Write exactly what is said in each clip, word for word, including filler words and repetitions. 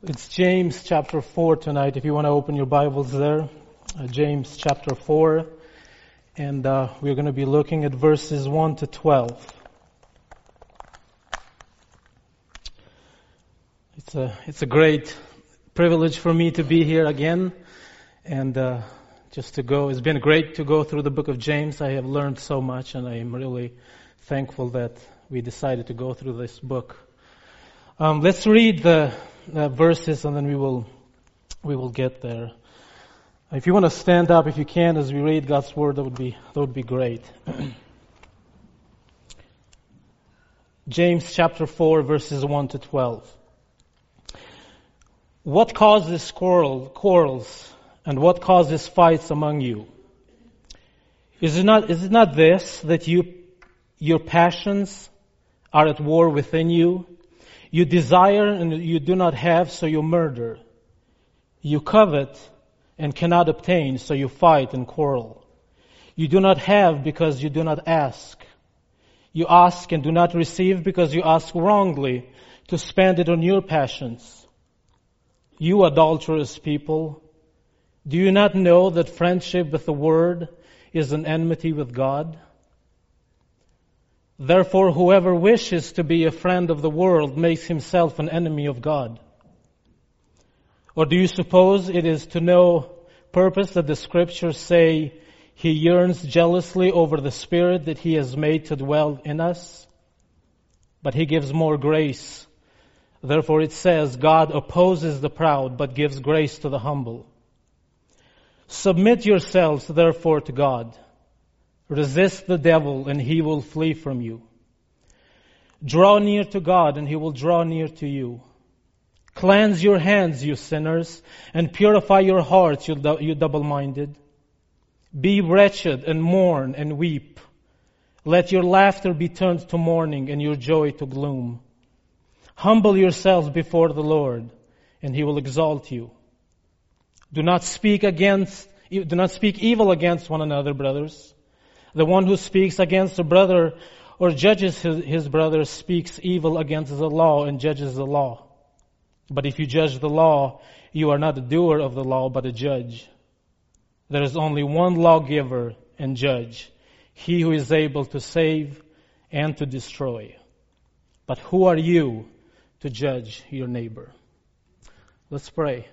It's James chapter four tonight, if you want to open your Bibles there. Uh, James chapter four. And uh, we're going to be looking at verses one to twelve. It's a, it's a great privilege for me to be here again. And uh, just to go, it's been great to go through the book of James. I have learned so much, and I am really thankful that we decided to go through this book. Um, let's read the uh, verses, and then we will we will get there. If you want to stand up, if you can, as we read God's word, that would be that would be great. James chapter four, verses one to twelve. What causes quarrel, quarrels, and what causes fights among you? Is it not is it not this, that you your passions are at war within you? You desire and you do not have, so you murder. You covet and cannot obtain, so you fight and quarrel. You do not have because you do not ask. You ask and do not receive because you ask wrongly, to spend it on your passions. You adulterous people, do you not know that friendship with the world is an enmity with God? Therefore, whoever wishes to be a friend of the world makes himself an enemy of God. Or do you suppose it is to no purpose that the Scriptures say He yearns jealously over the Spirit that He has made to dwell in us? But He gives more grace. Therefore it says, God opposes the proud, but gives grace to the humble. Submit yourselves, therefore, to God. Resist the devil, and he will flee from you. Draw near to God, and He will draw near to you. Cleanse your hands, you sinners, and purify your hearts, you, du- you double-minded. Be wretched and mourn and weep. Let your laughter be turned to mourning and your joy to gloom. Humble yourselves before the Lord, and He will exalt you. Do not speak against, do not speak evil against one another, brothers. The one who speaks against a brother or judges his, his brother speaks evil against the law and judges the law. But if you judge the law, you are not a doer of the law, but a judge. There is only one lawgiver and judge, He who is able to save and to destroy. But who are you to judge your neighbor? Let's pray.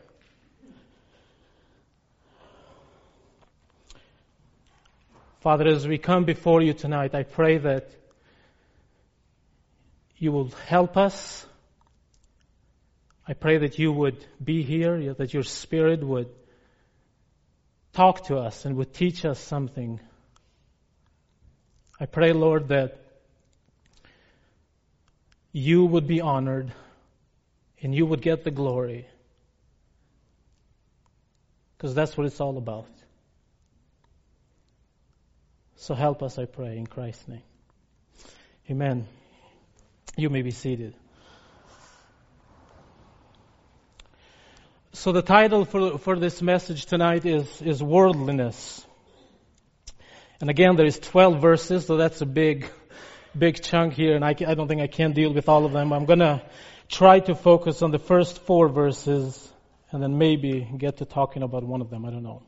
Father, as we come before You tonight, I pray that You will help us. I pray that You would be here, that Your Spirit would talk to us and would teach us something. I pray, Lord, that You would be honored and You would get the glory, because that's what it's all about. So help us, I pray, in Christ's name. Amen. You may be seated. So the title for for this message tonight is, is Worldliness. And again, there is twelve verses, so that's a big, big chunk here, and I, I don't think I can deal with all of them. I'm going to try to focus on the first four verses, and then maybe get to talking about one of them. I don't know.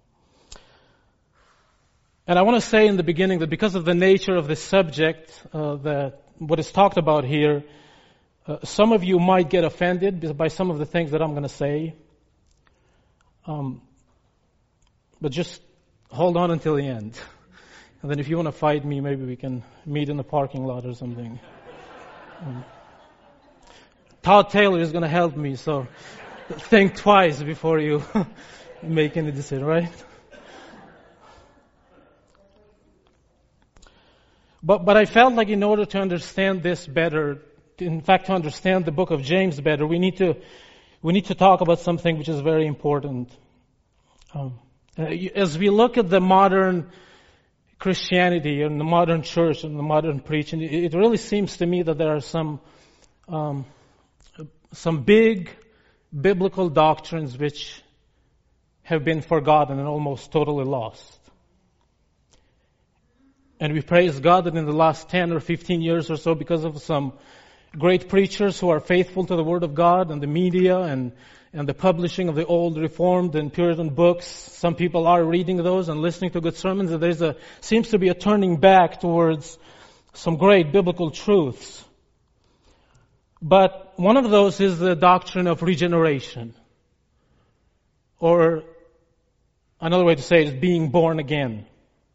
And I want to say in the beginning that because of the nature of the subject, uh, that what is talked about here, uh, some of you might get offended by some of the things that I'm going to say. Um, but just hold on until the end. And then if you want to fight me, maybe we can meet in the parking lot or something. Um, Todd Taylor is going to help me, so think twice before you make any decision, right? But but I felt like in order to understand this better, in fact to understand the book of James better, we need to we need to talk about something which is very important. Um, as we look at the modern Christianity and the modern church and the modern preaching, it, it really seems to me that there are some um, some big biblical doctrines which have been forgotten and almost totally lost. And we praise God that in the last ten or fifteen years or so, because of some great preachers who are faithful to the Word of God, and the media and, and the publishing of the old Reformed and Puritan books. Some people are reading those and listening to good sermons, and there's a, seems to be a turning back towards some great biblical truths. But one of those is the doctrine of regeneration. Or another way to say it is being born again.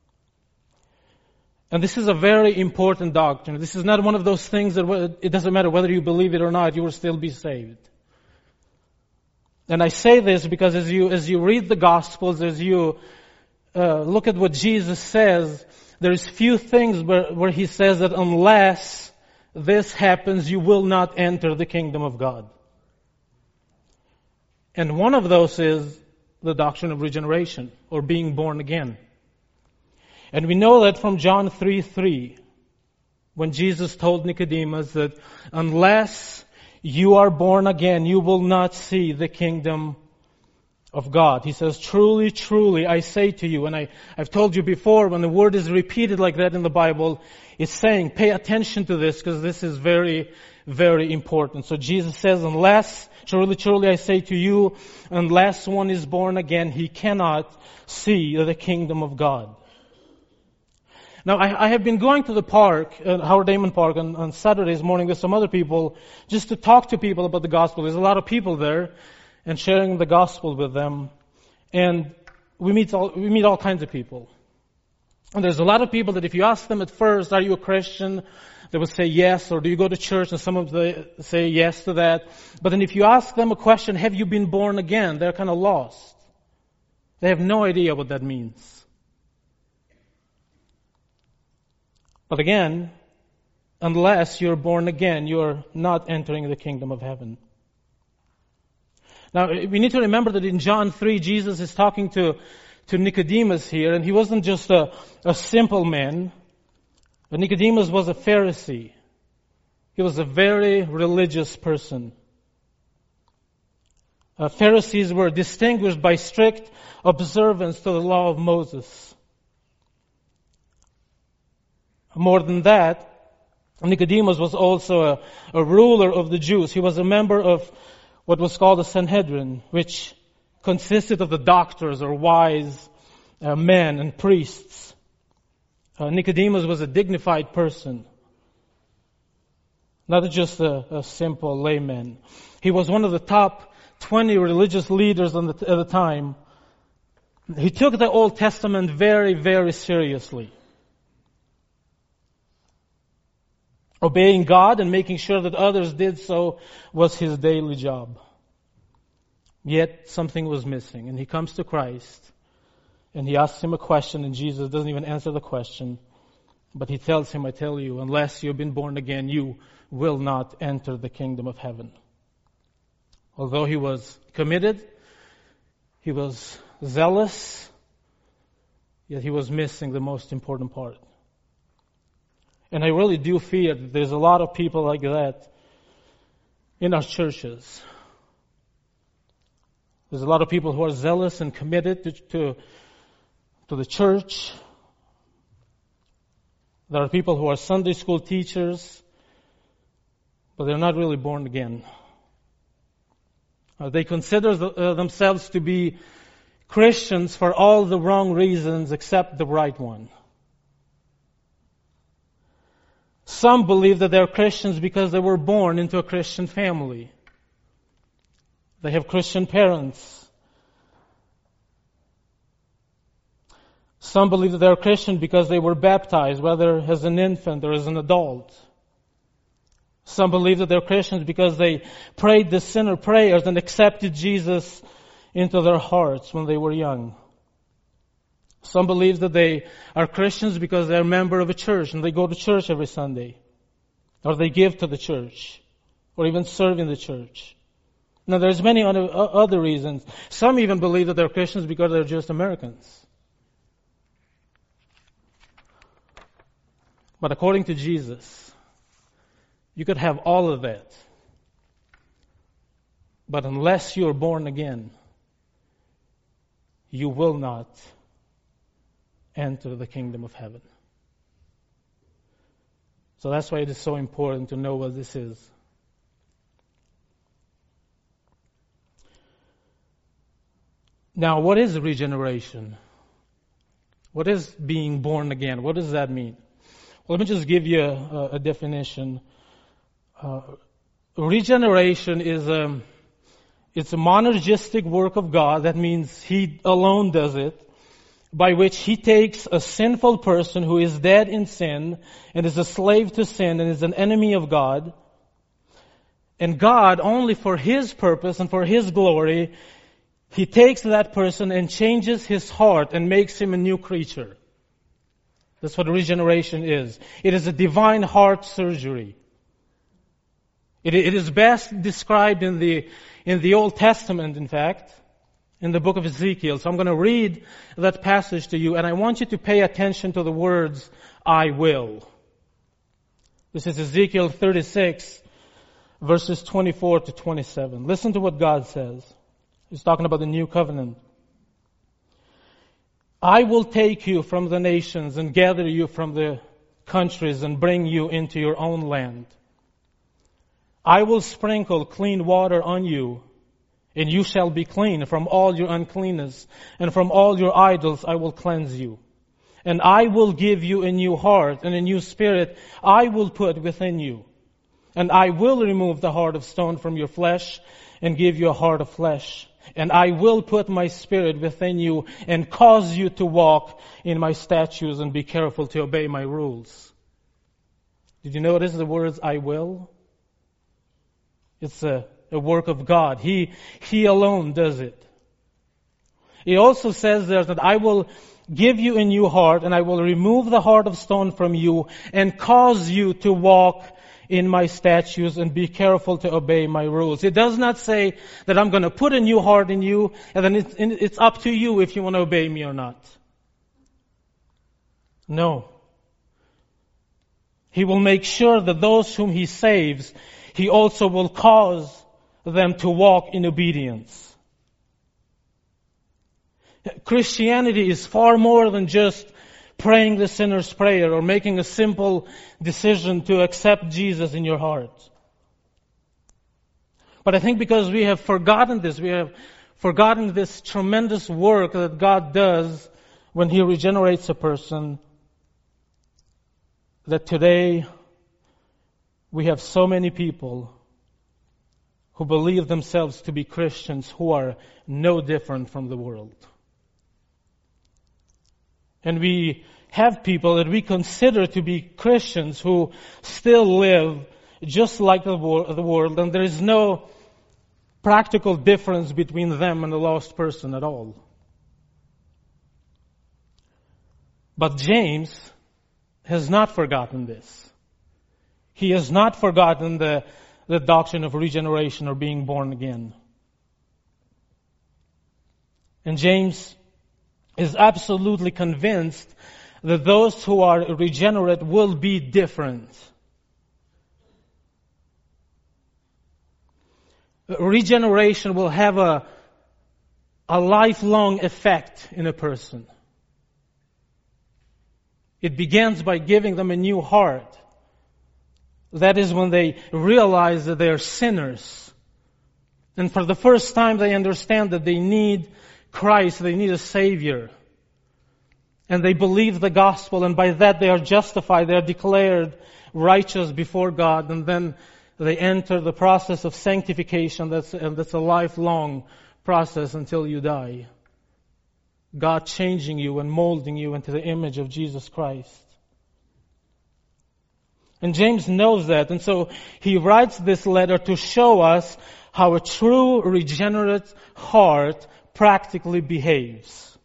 And this is a very important doctrine. This is not one of those things that it doesn't matter whether you believe it or not, you will still be saved. And I say this because as you as you read the Gospels, as you uh, look at what Jesus says, there's few things where, where He says that unless this happens, you will not enter the kingdom of God. And one of those is the doctrine of regeneration, or being born again. And we know that from John three three, when Jesus told Nicodemus that unless you are born again, you will not see the kingdom of God. He says, truly, truly, I say to you, and I, I've told you before, when the word is repeated like that in the Bible, it's saying, pay attention to this, because this is very, very important. So Jesus says, unless, truly, truly, I say to you, unless one is born again, he cannot see the kingdom of God. Now, I, I have been going to the park, uh, Howard Damon Park, on, on Saturdays morning with some other people, just to talk to people about the gospel. There's a lot of people there, and sharing the gospel with them. And we meet all, we meet all kinds of people. And there's a lot of people that if you ask them at first, are you a Christian? They would say yes, or do you go to church? And some of them say yes to that. But then if you ask them a question, have you been born again? They're kind of lost. They have no idea what that means. But again, unless you're born again, you're not entering the kingdom of heaven. Now, we need to remember that in John three, Jesus is talking to, to Nicodemus here, and he wasn't just a, a simple man, but Nicodemus was a Pharisee. He was a very religious person. Uh, Pharisees were distinguished by strict observance to the law of Moses. More than that, Nicodemus was also a, a ruler of the Jews. He was a member of what was called the Sanhedrin, which consisted of the doctors or wise uh, men and priests. Uh, Nicodemus was a dignified person, not just a, a simple layman. He was one of the top twenty religious leaders on the, at the time. He took the Old Testament very, very seriously. Obeying God and making sure that others did so was his daily job. Yet something was missing, and he comes to Christ and he asks him a question, and Jesus doesn't even answer the question, but he tells him, I tell you, unless you've been born again, you will not enter the kingdom of heaven. Although he was committed, he was zealous, yet he was missing the most important part. And I really do fear that there's a lot of people like that in our churches. There's a lot of people who are zealous and committed to, to, to the church. There are people who are Sunday school teachers, but they're not really born again. Uh, they consider the, uh, themselves to be Christians for all the wrong reasons except the right one. Some believe that they're Christians because they were born into a Christian family. They have Christian parents. Some believe that they're Christian because they were baptized, whether as an infant or as an adult. Some believe that they're Christians because they prayed the sinner prayers and accepted Jesus into their hearts when they were young. Some believe that they are Christians because they're a member of a church and they go to church every Sunday. Or they give to the church. Or even serve in the church. Now there's many other, other reasons. Some even believe that they're Christians because they're just Americans. But according to Jesus, you could have all of that. But unless you're born again, you will not enter the kingdom of heaven. So that's why it is so important to know what this is. Now, what is regeneration? What is being born again? What does that mean? Well, let me just give you a, a definition. Uh, regeneration is a, it's a monergistic work of God. That means He alone does it, by which He takes a sinful person who is dead in sin and is a slave to sin and is an enemy of God, and God, only for His purpose and for His glory, He takes that person and changes his heart and makes him a new creature. That's what regeneration is. It is a divine heart surgery. It, it is best described in the, in the Old Testament, in fact, in the book of Ezekiel. So I'm going to read that passage to you, and I want you to pay attention to the words, I will. This is Ezekiel thirty-six, verses twenty-four to twenty-seven. Listen to what God says. He's talking about the new covenant. I will take you from the nations and gather you from the countries and bring you into your own land. I will sprinkle clean water on you, and you shall be clean from all your uncleanness, and from all your idols I will cleanse you. And I will give you a new heart, and a new spirit I will put within you. And I will remove the heart of stone from your flesh, and give you a heart of flesh. And I will put my spirit within you and cause you to walk in my statutes and be careful to obey my rules. Did you notice the words, I will? It's a, a work of God. He, He alone does it. He also says there that I will give you a new heart and I will remove the heart of stone from you and cause you to walk in my statutes and be careful to obey my rules. It does not say that I'm going to put a new heart in you and then it's, it's up to you if you want to obey me or not. No. He will make sure that those whom He saves, He also will cause them to walk in obedience. Christianity is far more than just praying the sinner's prayer or making a simple decision to accept Jesus in your heart. But I think because we have forgotten this, we have forgotten this tremendous work that God does when He regenerates a person, that today we have so many people who believe themselves to be Christians who are no different from the world. And we have people that we consider to be Christians who still live just like the world, and there is no practical difference between them and the lost person at all. But James has not forgotten this. He has not forgotten the, the doctrine of regeneration or being born again. And James is absolutely convinced that those who are regenerate will be different. Regeneration will have a, a lifelong effect in a person. It begins by giving them a new heart. That is when they realize that they are sinners. And for the first time they understand that they need Christ, they need a Savior. And they believe the gospel, and by that they are justified, they are declared righteous before God, and then they enter the process of sanctification. That's, and that's a lifelong process until you die. God changing you and molding you into the image of Jesus Christ. And James knows that, and so he writes this letter to show us how a true regenerate heart practically behaves.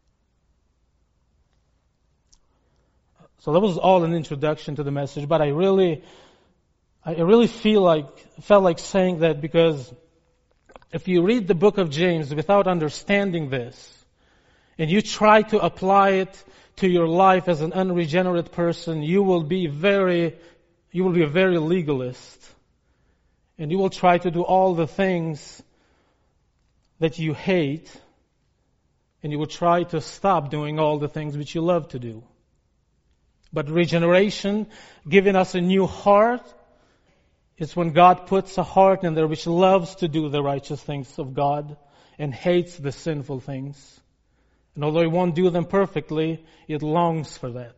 So that was all an introduction to the message, but I really, I really feel like, felt like saying that because if you read the book of James without understanding this, and you try to apply it to your life as an unregenerate person, you will be very, you will be a very legalist. And you will try to do all the things that you hate, and you will try to stop doing all the things which you love to do. But regeneration, giving us a new heart, is when God puts a heart in there which loves to do the righteous things of God and hates the sinful things. And although it won't do them perfectly, it longs for that.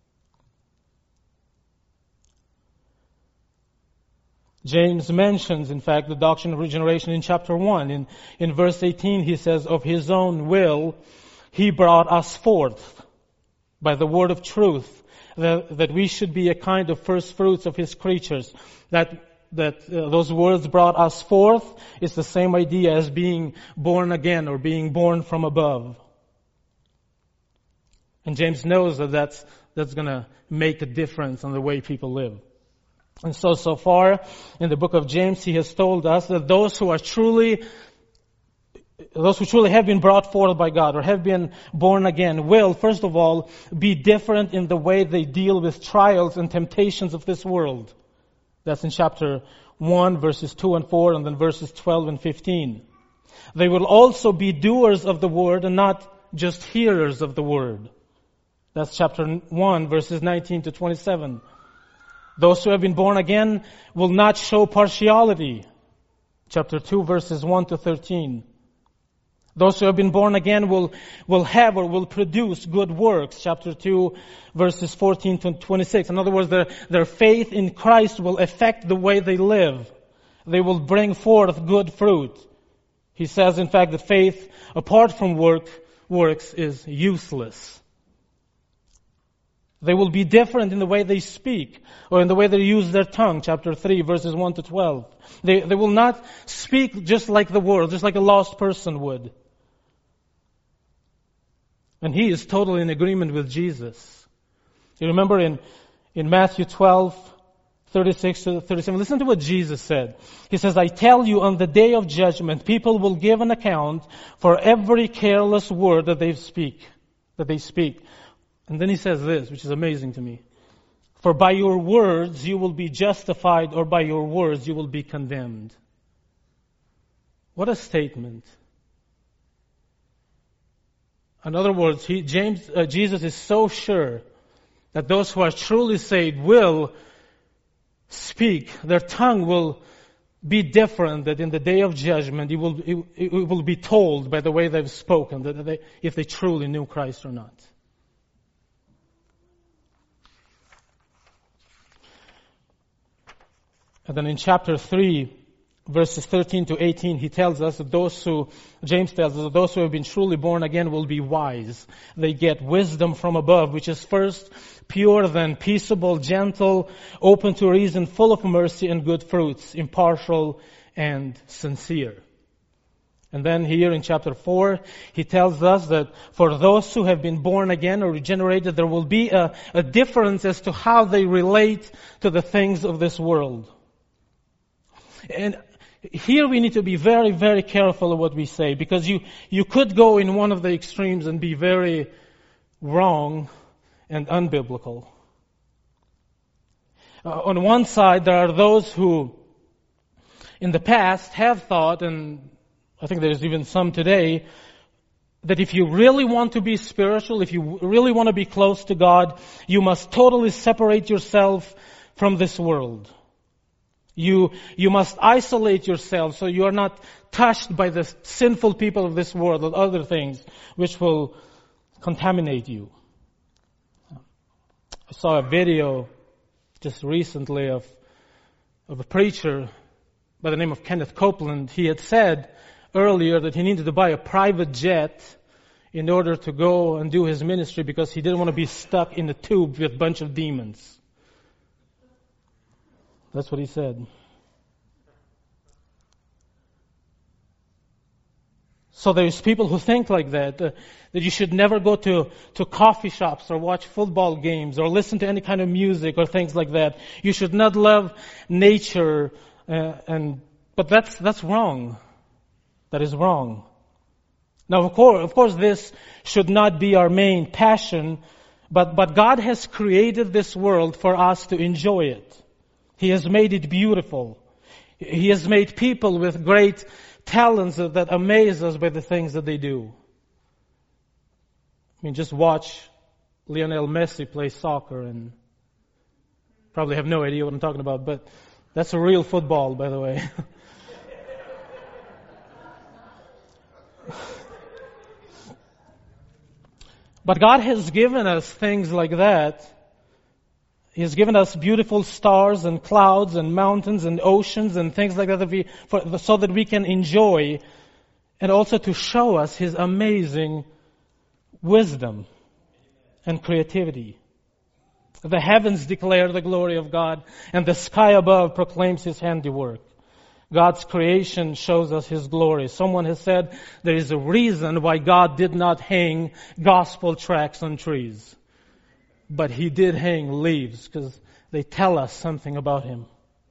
James mentions, in fact, the doctrine of regeneration in chapter one. In, in verse eighteen, he says, of his own will, he brought us forth by the word of truth, that, that we should be a kind of first fruits of his creatures. That that uh, those words brought us forth is the same idea as being born again or being born from above. And James knows that that's, that's going to make a difference on the way people live. And so, so far in the book of James, he has told us that those who are truly, those who truly have been brought forth by God or have been born again will, first of all, be different in the way they deal with trials and temptations of this world. That's in chapter one, verses two and four, and then verses twelve and fifteen. They will also be doers of the word and not just hearers of the word. That's chapter one, verses nineteen to twenty-seven. Those who have been born again will not show partiality. Chapter two, verses one to thirteen. Those who have been born again will, will have or will produce good works. Chapter two, verses fourteen to twenty-six. In other words, their, their faith in Christ will affect the way they live. They will bring forth good fruit. He says, in fact, that faith apart from work, works is useless. They will be different in the way they speak or in the way they use their tongue. Chapter three, verses one to twelve. They, they will not speak just like the world, just like a lost person would. And he is totally in agreement with Jesus. You remember in, in Matthew twelve, thirty-six to thirty-seven, listen to what Jesus said. He says, I tell you, on the day of judgment, people will give an account for every careless word that they speak, that they speak. And then he says this, which is amazing to me. For by your words you will be justified, or by your words you will be condemned. What a statement. In other words, he, James, uh, Jesus is so sure that those who are truly saved will speak. Their tongue will be different, that in the day of judgment it will, it, it will be told by the way they've spoken, that they, if they truly knew Christ or not. And then in chapter three, verses thirteen to eighteen, he tells us that those who, James tells us that those who have been truly born again will be wise. They get wisdom from above, which is first pure, then peaceable, gentle, open to reason, full of mercy and good fruits, impartial and sincere. And then here in chapter four, he tells us that for those who have been born again or regenerated, there will be a, a difference as to how they relate to the things of this world. And here we need to be very, very careful of what we say, because you, you could go in one of the extremes and be very wrong and unbiblical. Uh, on one side, there are those who in the past have thought, and I think there's even some today, that if you really want to be spiritual, if you really want to be close to God, you must totally separate yourself from this world. You, you must isolate yourself so you are not touched by the sinful people of this world or other things which will contaminate you. I saw a video just recently of, of a preacher by the name of Kenneth Copeland. He had said earlier that he needed to buy a private jet in order to go and do his ministry because he didn't want to be stuck in a tube with a bunch of demons. That's what he said. So there's people who think like that, uh, that you should never go to, to coffee shops or watch football games or listen to any kind of music or things like that. You should not love nature, uh, and but that's that's wrong. That is wrong. Now, of course, of course, this should not be our main passion, but but God has created this world for us to enjoy it. He has made it beautiful. He has made people with great talents that, that amaze us by the things that they do. I mean, just watch Lionel Messi plays soccer, and probably have no idea what I'm talking about, but that's a real football, by the way. But God has given us things like that. He has given us beautiful stars and clouds and mountains and oceans and things like that, that we, for, so that we can enjoy, and also to show us His amazing wisdom and creativity. The heavens declare the glory of God, and the sky above proclaims His handiwork. God's creation shows us His glory. Someone has said there is a reason why God did not hang gospel tracts on trees. But He did hang leaves, because they tell us something about Him.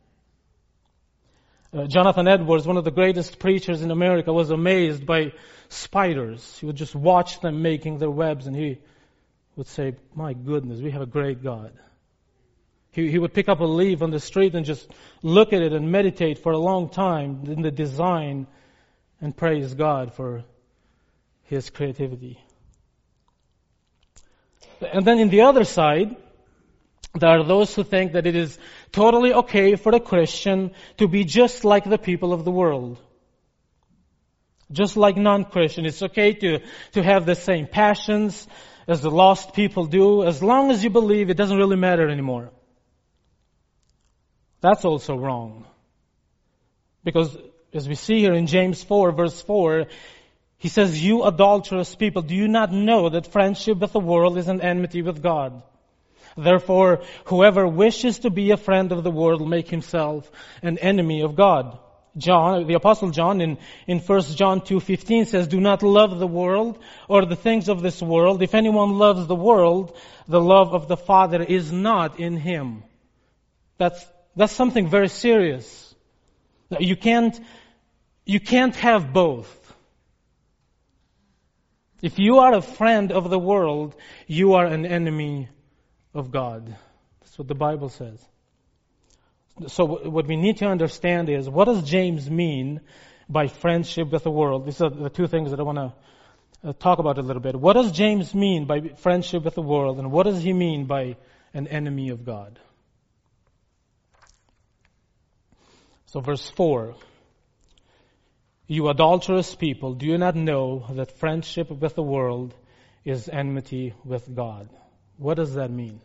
Uh, Jonathan Edwards, one of the greatest preachers in America, was amazed by spiders. He would just watch them making their webs, and he would say, "My goodness, we have a great God." He, he would pick up a leaf on the street and just look at it and meditate for a long time in the design and praise God for His creativity. And then in the other side, there are those who think that it is totally okay for a Christian to be just like the people of the world. Just like non-Christian. It's okay to, to have the same passions as the lost people do. As long as you believe, it doesn't really matter anymore. That's also wrong. Because as we see here in James four, verse four, he says, "You adulterous people, do you not know that friendship with the world is an enmity with God? Therefore, whoever wishes to be a friend of the world will make himself an enemy of God." John, the Apostle John in, in First John two fifteen says, "Do not love the world or the things of this world. If anyone loves the world, the love of the Father is not in him." That's That's something very serious. You can't, you can't have both. If you are a friend of the world, you are an enemy of God. That's what the Bible says. So what we need to understand is, what does James mean by friendship with the world? These are the two things that I want to talk about a little bit. What does James mean by friendship with the world, and what does he mean by an enemy of God? So verse four, "You adulterous people, do you not know that friendship with the world is enmity with God?" What does that mean?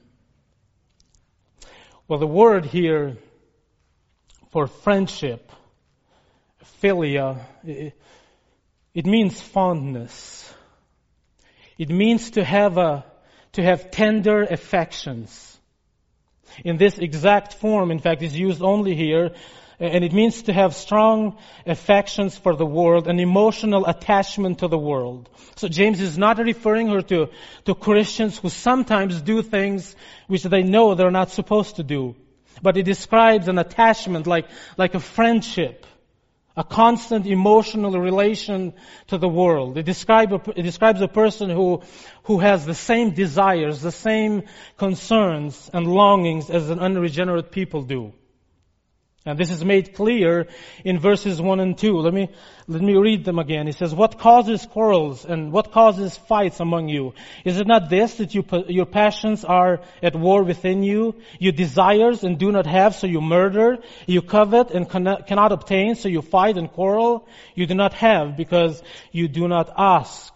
Well, the word here for friendship, philia, it, it means fondness. It means to have a, to have tender affections. In this exact form, in fact, is used only here. And it means to have strong affections for the world, an emotional attachment to the world. So James is not referring here to, to Christians who sometimes do things which they know they're not supposed to do. But he describes an attachment like, like a friendship, a constant emotional relation to the world. It, describe a, it describes a person who, who has the same desires, the same concerns and longings as an unregenerate people do. And this is made clear in verses one and two. Let me, let me read them again. He says, "What causes quarrels and what causes fights among you? Is it not this, that you, your passions are at war within you? You desires and do not have, so you murder. You covet and cannot, cannot obtain, so you fight and quarrel. You do not have because you do not ask."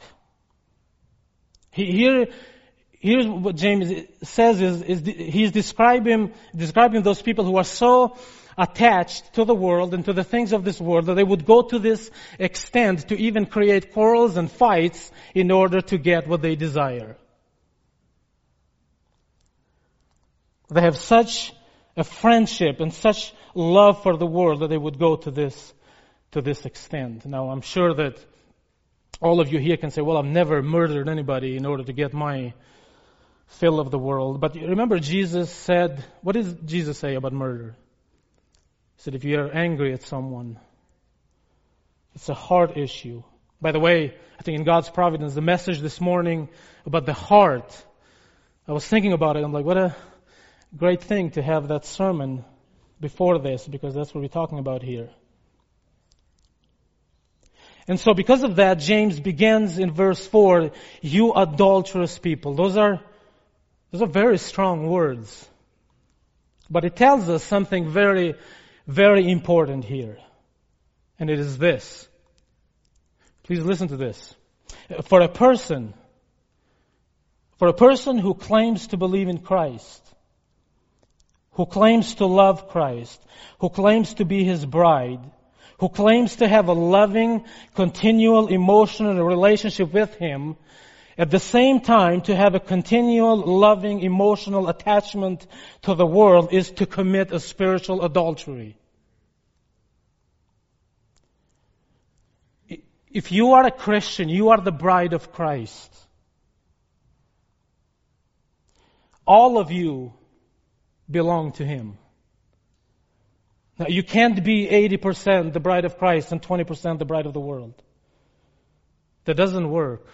Here, here's what James says is, is he's describing, describing those people who are so attached to the world and to the things of this world that they would go to this extent to even create quarrels and fights in order to get what they desire. They have such a friendship and such love for the world that they would go to this, to this extent. Now, I'm sure that all of you here can say, "Well, I've never murdered anybody in order to get my fill of the world." But remember, Jesus said, what did Jesus say about murder? He said, if you are angry at someone, it's a heart issue. By the way, I think in God's providence, the message this morning about the heart, I was thinking about it. I'm like, what a great thing to have that sermon before this, because that's what we're talking about here. And so because of that, James begins in verse four, "You adulterous people." Those are Those are very strong words. But it tells us something very, very important here. And it is this. Please listen to this. For a person, for a person who claims to believe in Christ, who claims to love Christ, who claims to be His bride, who claims to have a loving, continual, emotional relationship with Him, at the same time to have a continual, loving, emotional attachment to the world is to commit a spiritual adultery. If you are a Christian, you are the bride of Christ. All of you belong to Him. Now, you can't be eighty percent the bride of Christ and twenty percent the bride of the world. That doesn't work.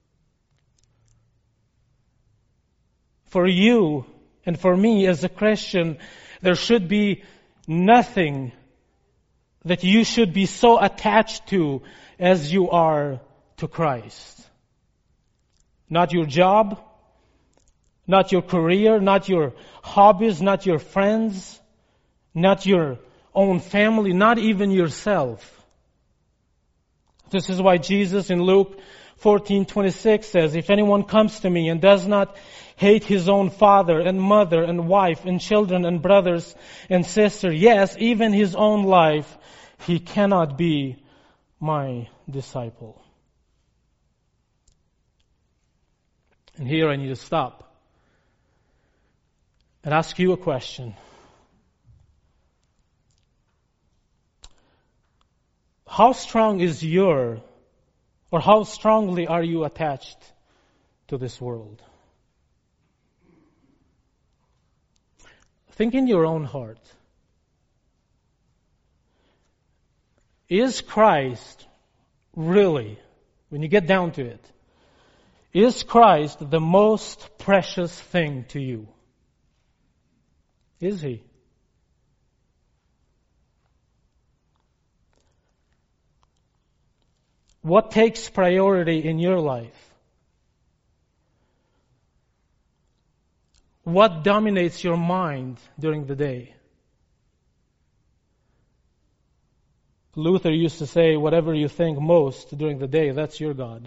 For you and for me as a Christian, there should be nothing that you should be so attached to as you are to Christ. Not your job, not your career, not your hobbies, not your friends, not your own family, not even yourself. This is why Jesus in Luke fourteen twenty-six says, if anyone comes to me and does not hate his own father and mother and wife and children and brothers and sisters, yes, even his own life, he cannot be my disciple. And here I need to stop and ask you a question. How strong is your, or how strongly are you attached to this world? Think in your own heart. Is Christ really, when you get down to it, is Christ the most precious thing to you? Is He? What takes priority in your life? What dominates your mind during the day? Luther used to say, whatever you think most during the day, that's your God.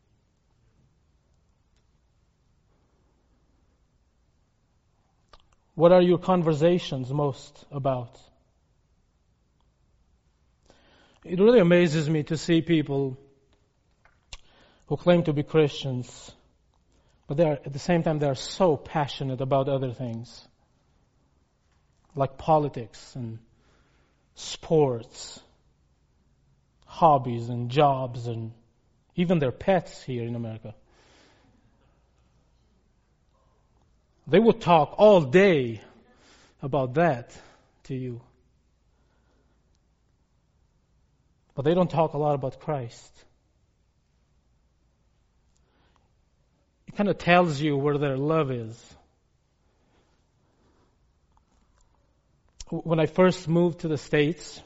What are your conversations most about? It really amazes me to see people who claim to be Christians, but they are, at the same time, they are so passionate about other things, like politics and sports, hobbies and jobs, and even their pets here in America. They would talk all day about that to you. But they don't talk a lot about Christ. It kind of tells you where their love is. When I first moved to the States,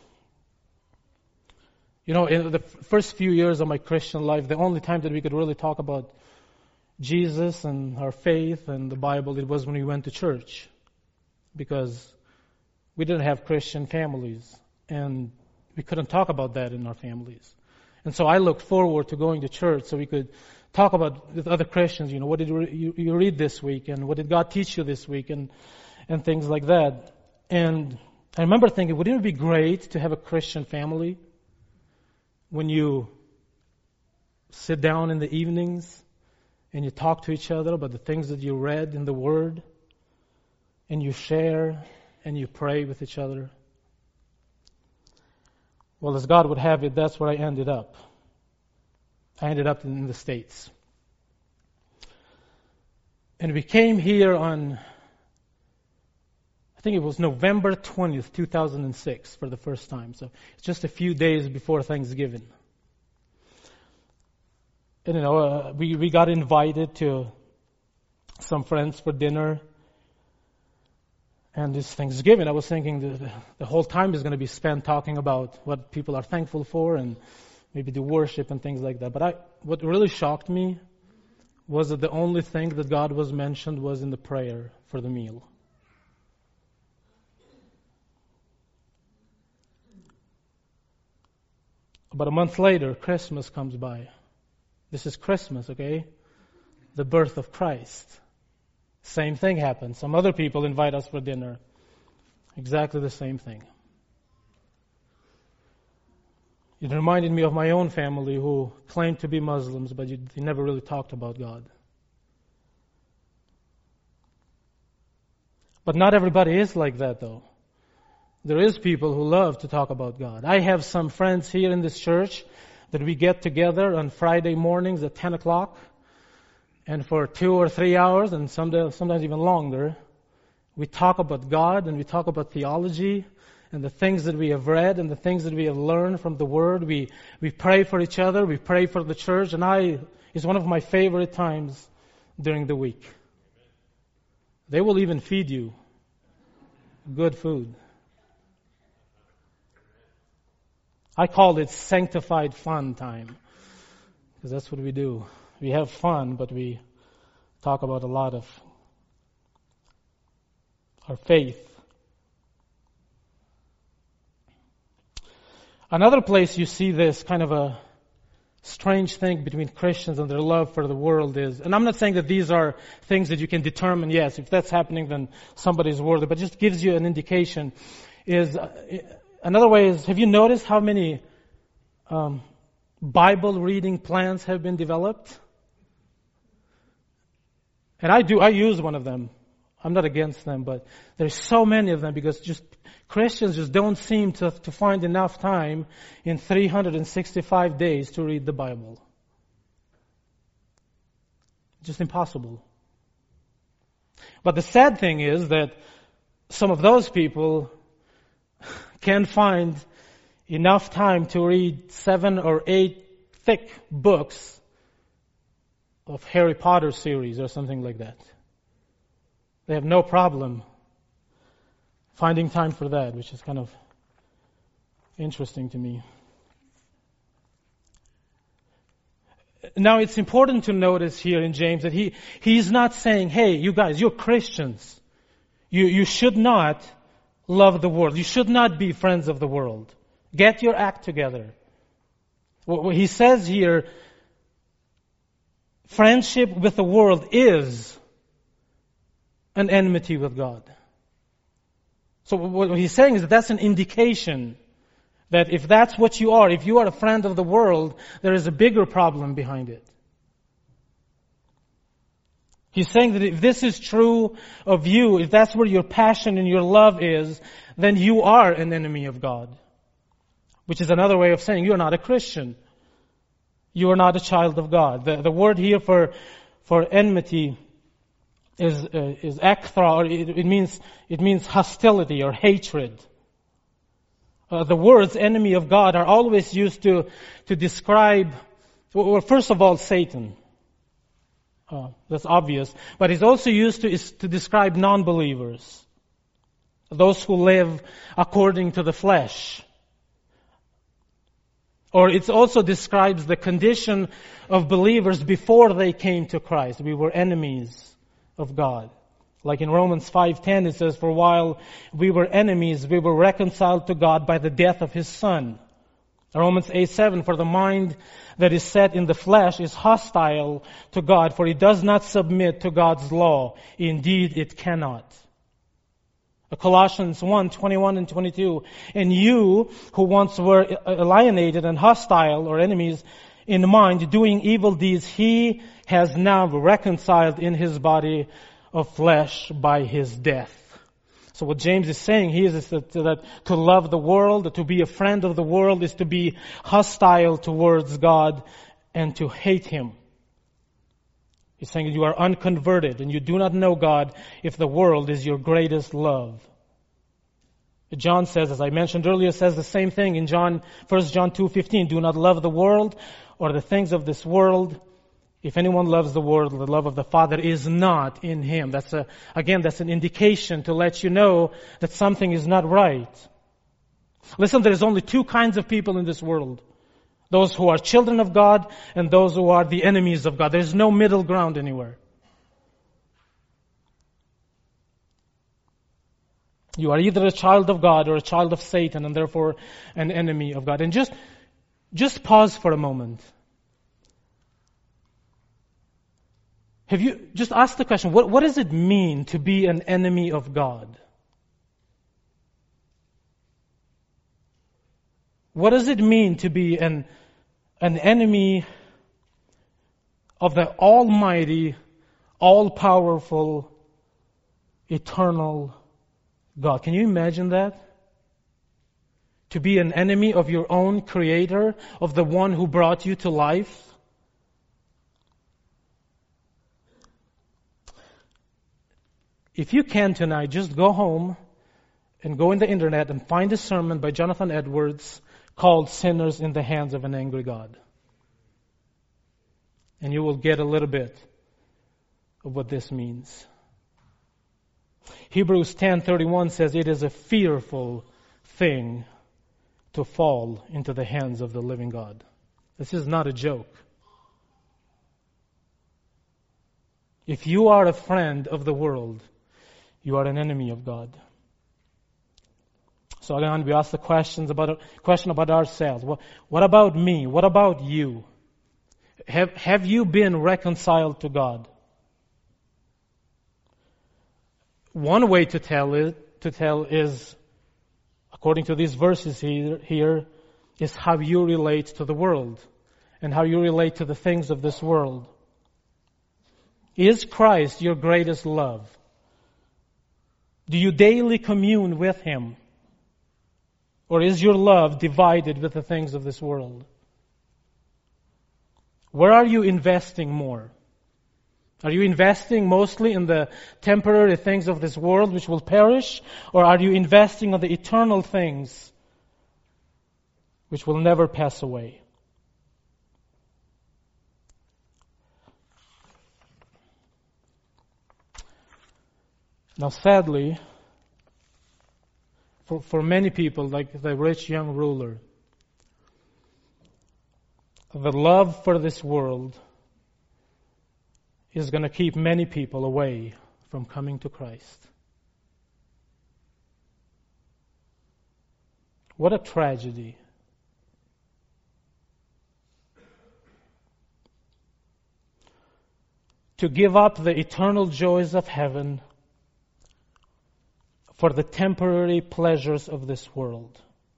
you know, in the first few years of my Christian life, the only time that we could really talk about Jesus and our faith and the Bible, it was when we went to church. Because we didn't have Christian families, and we couldn't talk about that in our families. And so I looked forward to going to church so we could talk about with other Christians, you know, what did you, you, you read this week, and what did God teach you this week, and and things like that. And I remember thinking, wouldn't it be great to have a Christian family when you sit down in the evenings and you talk to each other about the things that you read in the Word, and you share and you pray with each other? Well, as God would have it, that's where I ended up. I ended up in the States. And we came here on, I think it was November twentieth, two thousand six for the first time. So it's just a few days before Thanksgiving. And you know, uh, we, we got invited to some friends for dinner. And this Thanksgiving, I was thinking the, the whole time is going to be spent talking about what people are thankful for and maybe the worship and things like that. But I, what really shocked me was that the only thing that God was mentioned was in the prayer for the meal. About a month later, Christmas comes by. This is Christmas, okay? The birth of Christ. Same thing happens. Some other people invite us for dinner. Exactly the same thing. It reminded me of my own family who claimed to be Muslims, but they never really talked about God. But not everybody is like that, though. There is people who love to talk about God. I have some friends here in this church that we get together on Friday mornings at ten o'clock, and for two or three hours, and sometimes, sometimes even longer, we talk about God and we talk about theology and the things that we have read and the things that we have learned from the Word. We we pray for each other, we pray for the church, and I it's one of my favorite times during the week. They will even feed you good food. I call it sanctified fun time, because that's what we do. We have fun, but we talk about a lot of our faith. Another place you see this kind of a strange thing between Christians and their love for the world is, and I'm not saying that these are things that you can determine, yes, if that's happening then somebody's worthy, but just gives you an indication, is uh, another way is, have you noticed how many um, Bible reading plans have been developed? And I do, I use one of them. I'm not against them, but there's so many of them because just Christians just don't seem to, to find enough time in three hundred sixty-five days to read the Bible. Just impossible. But the sad thing is that some of those people can find enough time to read seven or eight thick books of Harry Potter series or something like that. They have no problem finding time for that, which is kind of interesting to me. Now it's important to notice here in James that he he's not saying, hey, you guys, you're Christians. You you should not love the world. You should not be friends of the world. Get your act together. What he says here, friendship with the world is an enmity with God. So what he's saying is that that's an indication that if that's what you are, if you are a friend of the world, there is a bigger problem behind it. He's saying that if this is true of you, if that's where your passion and your love is, then you are an enemy of God. Which is another way of saying you're not a Christian. You are not a child of God. The, the word here for, for enmity is, uh, is ekthra, or it, it means, it means hostility or hatred. Uh, the words enemy of God are always used to, to describe, well, first of all, Satan. Uh, that's obvious. But it's also used to, is to describe non-believers. Those who live according to the flesh. Or it also describes the condition of believers before they came to Christ. We were enemies of God. Like in Romans five ten it says, for while we were enemies, we were reconciled to God by the death of His Son. Romans eight seven, for the mind that is set in the flesh is hostile to God, for it does not submit to God's law. Indeed, it cannot. Colossians one twenty-one and twenty-two, and you who once were alienated and hostile or enemies in mind, doing evil deeds, He has now reconciled in His body of flesh by His death. So what James is saying here is that, that to love the world, to be a friend of the world, is to be hostile towards God and to hate Him. He's saying you are unconverted and you do not know God if the world is your greatest love. John says, as I mentioned earlier, says the same thing in John, First John two fifteen. Do not love the world or the things of this world. If anyone loves the world, the love of the Father is not in him. That's a, again, that's an indication to let you know that something is not right. Listen, there's only two kinds of people in this world. Those who are children of God and those who are the enemies of God. There's no middle ground anywhere. You are either a child of God or a child of Satan, and therefore an enemy of God. And just, just pause for a moment. Have you just asked the question, what, what does it mean to be an enemy of God? What does it mean to be an, an enemy of the Almighty, all-powerful, eternal God? Can you imagine that? To be an enemy of your own Creator, of the one who brought you to life? If you can tonight, just go home and go in the internet and find a sermon by Jonathan Edwards called Sinners in the Hands of an Angry God. And you will get a little bit of what this means. Hebrews ten thirty-one says, it is a fearful thing to fall into the hands of the living God. This is not a joke. If you are a friend of the world, you are an enemy of God. So again, we ask the questions about question about ourselves. What, what about me? What about you? Have have you been reconciled to God? One way to tell it to tell is, according to these verses here, here, is how you relate to the world and how you relate to the things of this world. Is Christ your greatest love? Do you daily commune with Him? Or is your love divided with the things of this world? Where are you investing more? Are you investing mostly in the temporary things of this world which will perish? Or are you investing on the eternal things which will never pass away? Now sadly, for, for many people, like the rich young ruler, the love for this world is going to keep many people away from coming to Christ. What a tragedy. To give up the eternal joys of heaven for the temporary pleasures of this world.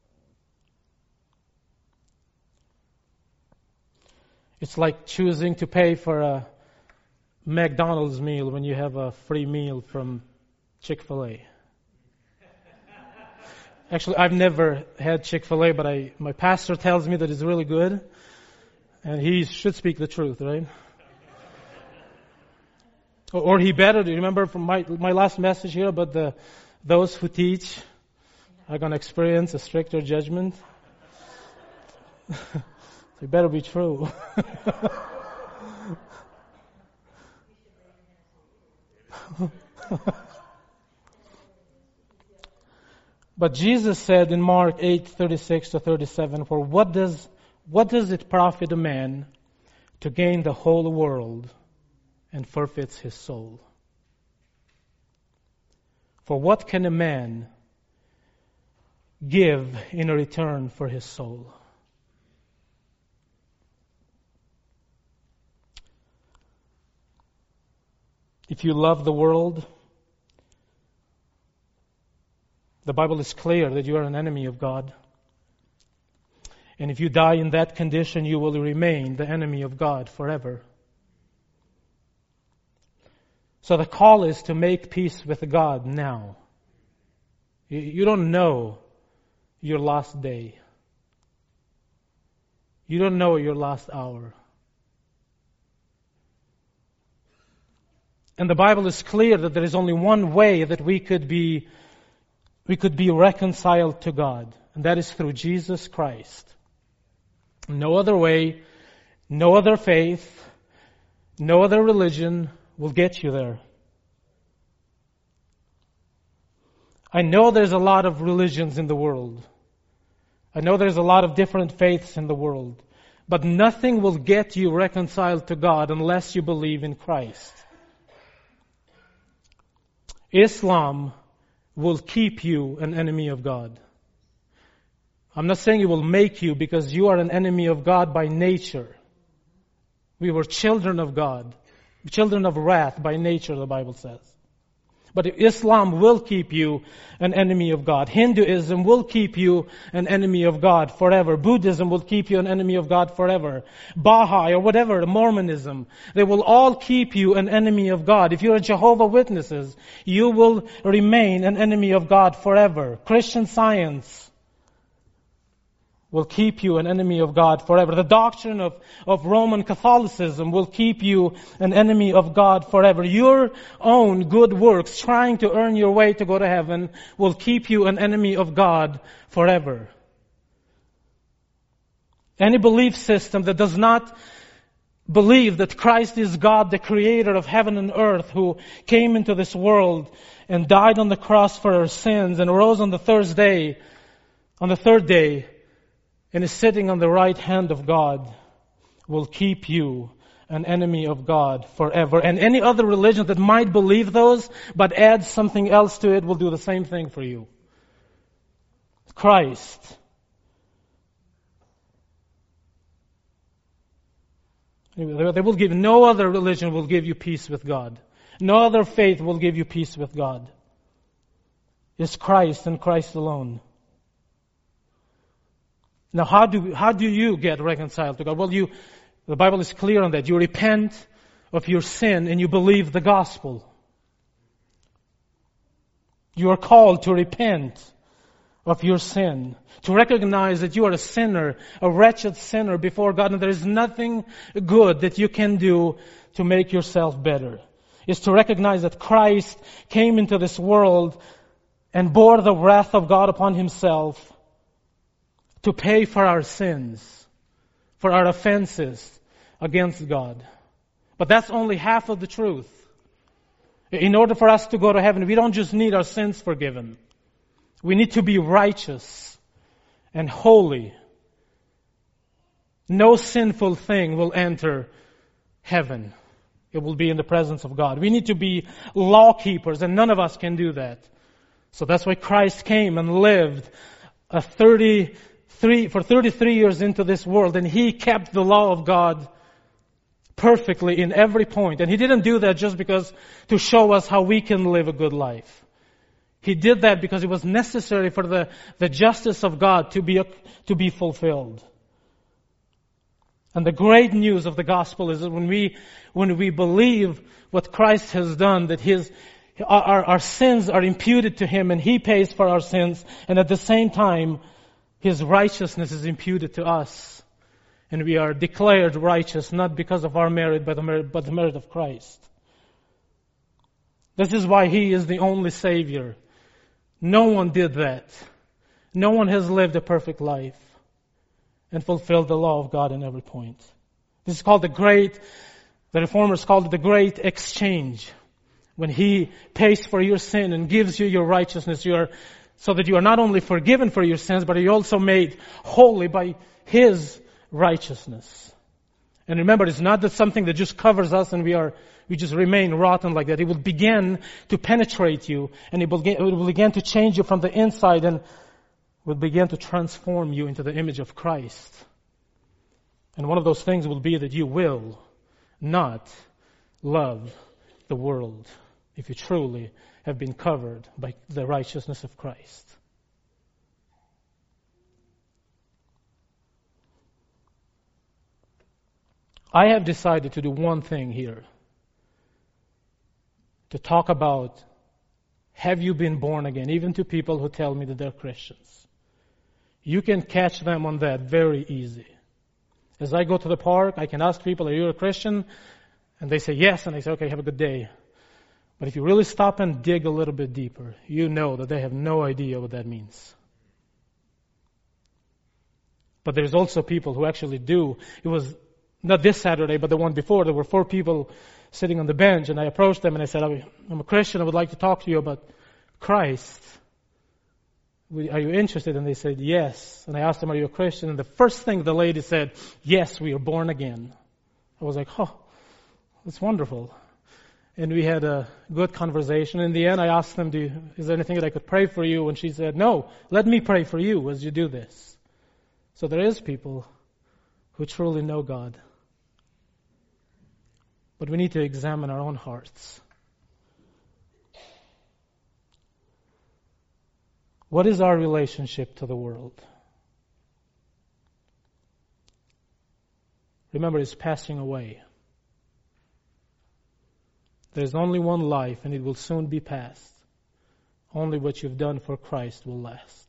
It's like choosing to pay for a McDonald's meal when you have a free meal from Chick-fil-A. Actually, I've never had Chick-fil-A, but I, my pastor tells me that it's really good, and he should speak the truth, right? Or, or he better. Do you remember from my my last message here about the those who teach are going to experience a stricter judgment? It better be true. But Jesus said in Mark eight thirty-six to thirty-seven, for what does what does it profit a man to gain the whole world and forfeits his soul? For what can a man give in return for his soul? If you love the world, the Bible is clear that you are an enemy of God. And if you die in that condition, you will remain the enemy of God forever. So the call is to make peace with God now. You don't know your last day. You don't know your last hour. And the Bible is clear that there is only one way that we could be we could be reconciled to God, and that is through Jesus Christ. No other way, no other faith, no other religion will get you there. I know there's a lot of religions in the world. I know there's a lot of different faiths in the world. But nothing will get you reconciled to God unless you believe in Christ. Islam will keep you an enemy of God. I'm not saying it will make you, because you are an enemy of God by nature. We were children of God, children of wrath by nature, the Bible says. But Islam will keep you an enemy of God. Hinduism will keep you an enemy of God forever. Buddhism will keep you an enemy of God forever. Baha'i or whatever, Mormonism, they will all keep you an enemy of God. If you're a Jehovah's Witnesses, you will remain an enemy of God forever. Christian Science will keep you an enemy of God forever. The doctrine of, of Roman Catholicism will keep you an enemy of God forever. Your own good works, trying to earn your way to go to heaven, will keep you an enemy of God forever. Any belief system that does not believe that Christ is God, the creator of heaven and earth, who came into this world and died on the cross for our sins and rose on the third day, on the third day, and is sitting on the right hand of God, will keep you an enemy of God forever. And any other religion that might believe those, but adds something else to it, will do the same thing for you. Christ. They will give, no other religion will give you peace with God. No other faith will give you peace with God. It's Christ and Christ alone. Now, how do how do you get reconciled to God? Well, you, the Bible is clear on that. You repent of your sin and you believe the gospel. You are called to repent of your sin, to recognize that you are a sinner, a wretched sinner before God, and there is nothing good that you can do to make yourself better. It's to recognize that Christ came into this world and bore the wrath of God upon Himself to pay for our sins, for our offenses against God. But that's only half of the truth. In order for us to go to heaven, we don't just need our sins forgiven. We need to be righteous and holy. No sinful thing will enter heaven. It will be in the presence of God. We need to be law keepers, and none of us can do that. So that's why Christ came and lived a thirty Three, for thirty-three years into this world, and He kept the law of God perfectly in every point. And He didn't do that just because to show us how we can live a good life. He did that because it was necessary for the, the justice of God to be, to be fulfilled. And the great news of the gospel is that when we, when we believe what Christ has done, that His, our, our sins are imputed to Him and He pays for our sins, and at the same time, His righteousness is imputed to us. And we are declared righteous, not because of our merit, but the merit, but the merit of Christ. This is why He is the only Savior. No one did that. No one has lived a perfect life and fulfilled the law of God in every point. This is called the great, the Reformers called it the great exchange. When He pays for your sin and gives you your righteousness, you are so that you are not only forgiven for your sins, but you're also made holy by His righteousness. And remember, it's not that something that just covers us and we are we just remain rotten like that. It will begin to penetrate you, and it will, get, it will begin to change you from the inside, and will begin to transform you into the image of Christ. And one of those things will be that you will not love the world if you truly have been covered by the righteousness of Christ. I have decided to do one thing here. To talk about, have you been born again? Even to people who tell me that they're Christians. You can catch them on that very easy. As I go to the park, I can ask people, are you a Christian? And they say yes, and I say, okay, have a good day. But if you really stop and dig a little bit deeper, you know that they have no idea what that means. But there's also people who actually do. It was not this Saturday, but the one before. There were four people sitting on the bench, and I approached them and I said, I'm a Christian. I would like to talk to you about Christ. Are you interested? And they said, yes. And I asked them, are you a Christian? And the first thing the lady said, yes, we are born again. I was like, oh, that's wonderful. And we had a good conversation. In the end, I asked them, Do you, is there anything that I could pray for you? And she said, no, let me pray for you as you do this. So there is people who truly know God. But we need to examine our own hearts. What is our relationship to the world? Remember, it's passing away. There's only one life, and it will soon be past. Only what you've done for Christ will last.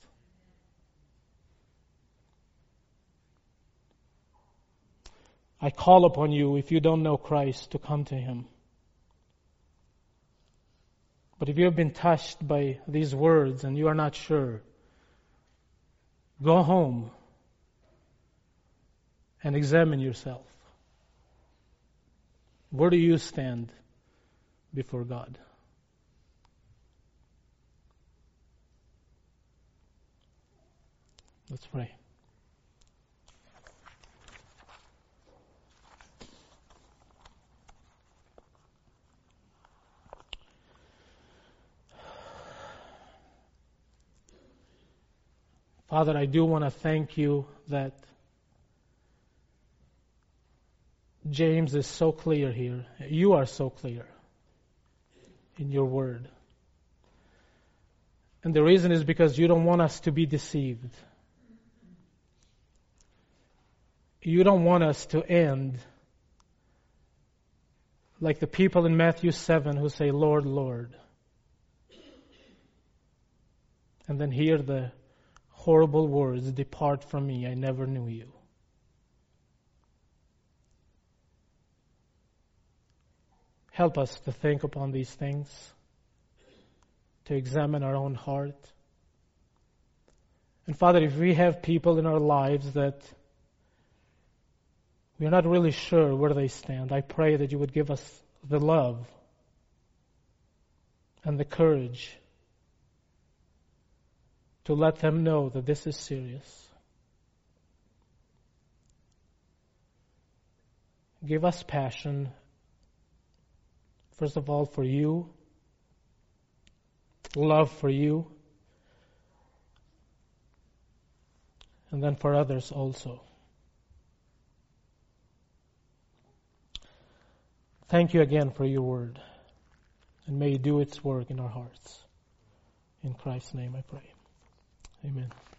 I call upon you, if you don't know Christ, to come to Him. But if you have been touched by these words and you are not sure, go home and examine yourself. Where do you stand before God? Let's pray. Father, I do want to thank you that James is so clear here. You are so clear in your word. And the reason is because you don't want us to be deceived. You don't want us to end like the people in Matthew seven who say, Lord, Lord. And then hear the horrible words, depart from me, I never knew you. Help us to think upon these things, to examine our own heart. And Father, if we have people in our lives that we are not really sure where they stand, I pray that you would give us the love and the courage to let them know that this is serious. Give us passion, first of all, for you, love for you, and then for others also. Thank you again for your word, and may it do its work in our hearts. In Christ's name I pray. Amen.